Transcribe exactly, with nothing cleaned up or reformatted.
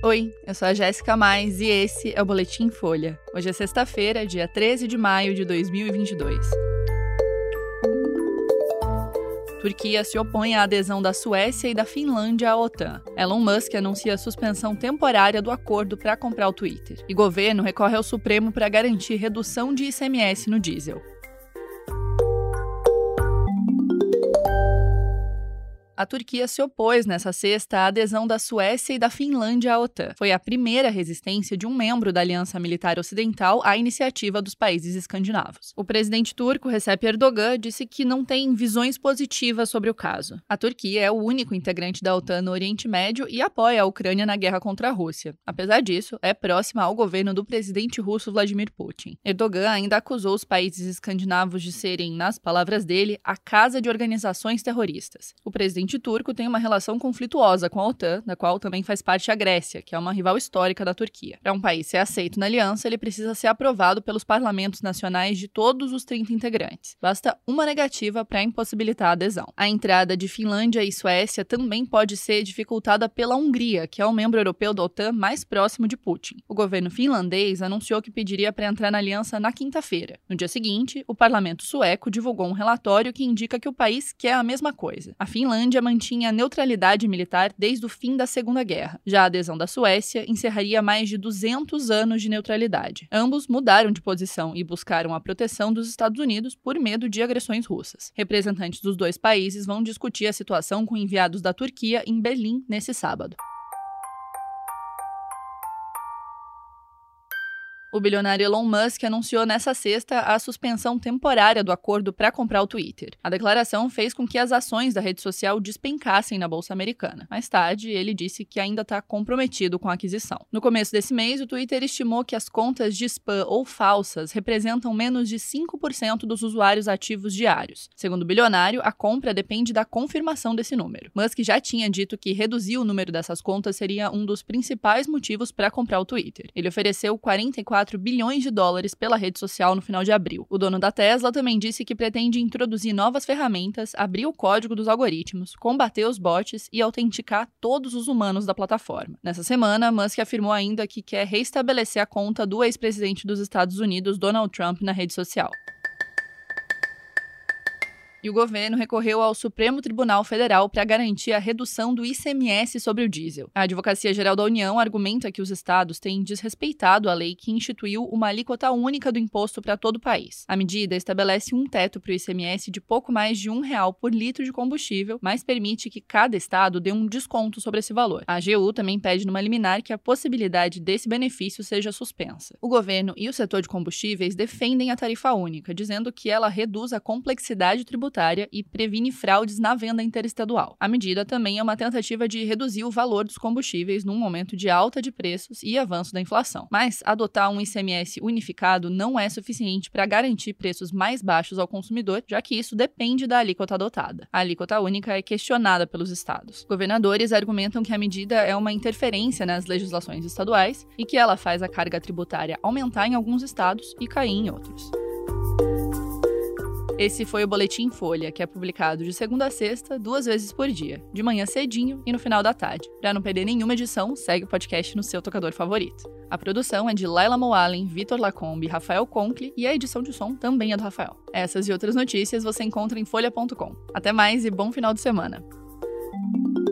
Oi, eu sou a Jéssica Mais e esse é o Boletim Folha. Hoje é sexta-feira, dia treze de maio de dois mil e vinte e dois. Turquia se opõe à adesão da Suécia e da Finlândia à OTAN. Elon Musk anuncia a suspensão temporária do acordo para comprar o Twitter. E governo recorre ao Supremo para garantir redução de I C M S no diesel. A Turquia se opôs nessa sexta à adesão da Suécia e da Finlândia à OTAN. Foi a primeira resistência de um membro da Aliança Militar Ocidental à iniciativa dos países escandinavos. O presidente turco, Recep Erdogan, disse que não tem visões positivas sobre o caso. A Turquia é o único integrante da OTAN no Oriente Médio e apoia a Ucrânia na guerra contra a Rússia. Apesar disso, é próxima ao governo do presidente russo Vladimir Putin. Erdogan ainda acusou os países escandinavos de serem, nas palavras dele, a casa de organizações terroristas. O presidente O turco tem uma relação conflituosa com a OTAN, da qual também faz parte a Grécia, que é uma rival histórica da Turquia. Para um país ser aceito na aliança, ele precisa ser aprovado pelos parlamentos nacionais de todos os trinta integrantes. Basta uma negativa para impossibilitar a adesão. A entrada de Finlândia e Suécia também pode ser dificultada pela Hungria, que é o membro europeu da OTAN mais próximo de Putin. O governo finlandês anunciou que pediria para entrar na aliança na quinta-feira. No dia seguinte, o parlamento sueco divulgou um relatório que indica que o país quer a mesma coisa. A Finlândia mantinha neutralidade militar desde o fim da Segunda Guerra. Já a adesão da Suécia encerraria mais de duzentos anos de neutralidade. Ambos mudaram de posição e buscaram a proteção dos Estados Unidos por medo de agressões russas. Representantes dos dois países vão discutir a situação com enviados da Turquia em Berlim nesse sábado. O bilionário Elon Musk anunciou nessa sexta a suspensão temporária do acordo para comprar o Twitter. A declaração fez com que as ações da rede social despencassem na bolsa americana. Mais tarde, ele disse que ainda está comprometido com a aquisição. No começo desse mês, o Twitter estimou que as contas de spam ou falsas representam menos de cinco por cento dos usuários ativos diários. Segundo o bilionário, a compra depende da confirmação desse número. Musk já tinha dito que reduzir o número dessas contas seria um dos principais motivos para comprar o Twitter. Ele ofereceu quarenta e quatro bilhões de dólares pela rede social no final de abril. O dono da Tesla também disse que pretende introduzir novas ferramentas, abrir o código dos algoritmos, combater os bots e autenticar todos os humanos da plataforma. Nessa semana, Musk afirmou ainda que quer reestabelecer a conta do ex-presidente dos Estados Unidos, Donald Trump, na rede social. E o governo recorreu ao Supremo Tribunal Federal para garantir a redução do I C M S sobre o diesel. A Advocacia Geral da União argumenta que os estados têm desrespeitado a lei que instituiu uma alíquota única do imposto para todo o país. A medida estabelece um teto para o I C M S de pouco mais de um real por litro de combustível, mas permite que cada estado dê um desconto sobre esse valor. A A G U também pede numa liminar que a possibilidade desse benefício seja suspensa. O governo e o setor de combustíveis defendem a tarifa única, dizendo que ela reduz a complexidade tributária e previne fraudes na venda interestadual. A medida também é uma tentativa de reduzir o valor dos combustíveis num momento de alta de preços e avanço da inflação. Mas adotar um I C M S unificado não é suficiente para garantir preços mais baixos ao consumidor, já que isso depende da alíquota adotada. A alíquota única é questionada pelos estados. Governadores argumentam que a medida é uma interferência nas legislações estaduais e que ela faz a carga tributária aumentar em alguns estados e cair em outros. Esse foi o Boletim Folha, que é publicado de segunda a sexta, duas vezes por dia, de manhã cedinho e no final da tarde. Para não perder nenhuma edição, segue o podcast no seu tocador favorito. A produção é de Laila Moalen, Vitor Lacombe e Rafael Conkle, e a edição de som também é do Rafael. Essas e outras notícias você encontra em folha ponto com. Até mais e bom final de semana!